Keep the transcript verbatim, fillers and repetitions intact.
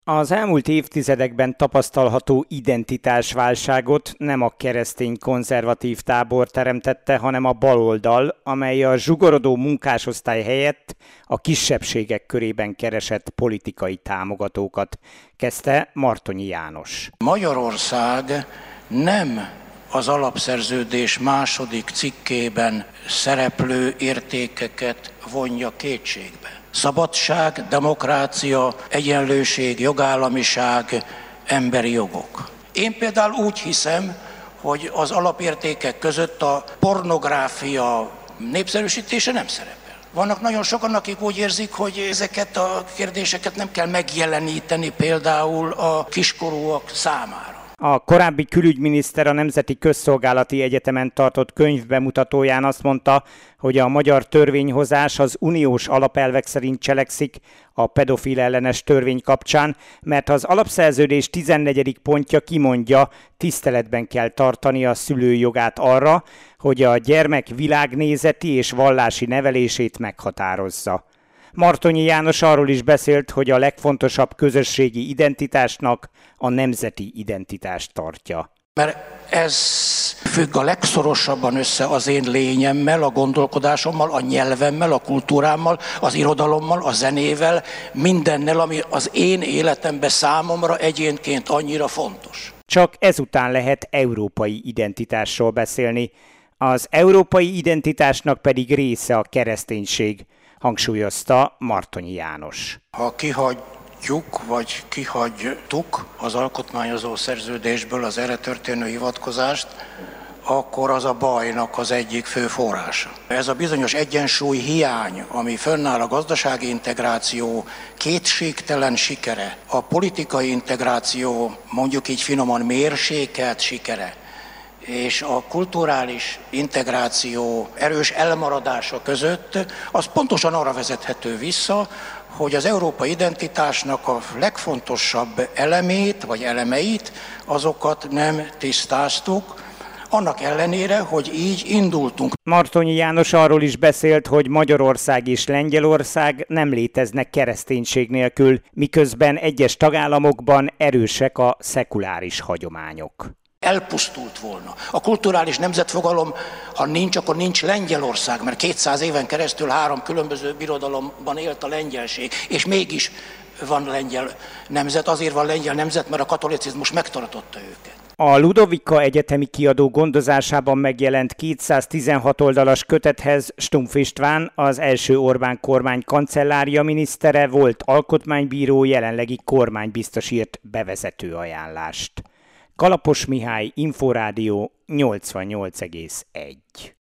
Az elmúlt évtizedekben tapasztalható identitásválságot nem a keresztény konzervatív tábor teremtette, hanem a baloldal, amely a zsugorodó munkásosztály helyett a kisebbségek körében keresett politikai támogatókat, kezdte Martonyi János. Magyarország nem az alapszerződés második cikkében szereplő értékeket vonja kétségbe. Szabadság, demokrácia, egyenlőség, jogállamiság, emberi jogok. Én például úgy hiszem, hogy az alapértékek között a pornográfia népszerűsítése nem szerepel. Vannak nagyon sokan, akik úgy érzik, hogy ezeket a kérdéseket nem kell megjeleníteni például a kiskorúak számára. A korábbi külügyminiszter a Nemzeti Közszolgálati Egyetemen tartott könyvbemutatóján azt mondta, hogy a magyar törvényhozás az uniós alapelvek szerint cselekszik a pedofil ellenes törvény kapcsán, mert az alapszerződés tizennegyedik pontja kimondja, tiszteletben kell tartani a szülő jogát arra, hogy a gyermek világnézeti és vallási nevelését meghatározza. Martonyi János arról is beszélt, hogy a legfontosabb közösségi identitásnak a nemzeti identitást tartja. Mert ez függ a legszorosabban össze az én lényemmel, a gondolkodásommal, a nyelvemmel, a kultúrámmal, az irodalommal, a zenével, mindennel, ami az én életemben számomra egyénként annyira fontos. Csak ezután lehet európai identitásról beszélni. Az európai identitásnak pedig része a kereszténység, hangsúlyozta Martonyi János. Ha kihagyjuk, vagy kihagytuk az alkotmányozó szerződésből az erre történő hivatkozást, akkor az a bajnak az egyik fő forrása. Ez a bizonyos egyensúly hiány, ami fönnáll a gazdasági integráció kétségtelen sikere, a politikai integráció mondjuk így finoman mérsékelt sikere, és a kulturális integráció erős elmaradása között, az pontosan arra vezethető vissza, hogy az európai identitásnak a legfontosabb elemét, vagy elemeit, azokat nem tisztáztuk, annak ellenére, hogy így indultunk. Martonyi János arról is beszélt, hogy Magyarország és Lengyelország nem léteznek kereszténység nélkül, miközben egyes tagállamokban erősek a szekuláris hagyományok. Elpusztult volna. A kulturális nemzetfogalom, ha nincs, akkor nincs Lengyelország, mert kétszáz éven keresztül három különböző birodalomban élt a lengyelség, és mégis van lengyel nemzet, azért van lengyel nemzet, mert a katolicizmus megtartotta őket. A Ludovika Egyetemi Kiadó gondozásában megjelent kétszáztizenhat oldalas kötethez Stumpf István, az első Orbán kormány kancellárja minisztere, volt alkotmánybíró, jelenlegi kormánybiztos írt bevezető ajánlást. Kalapos Mihály, Inforádió nyolcvannyolc egész egy.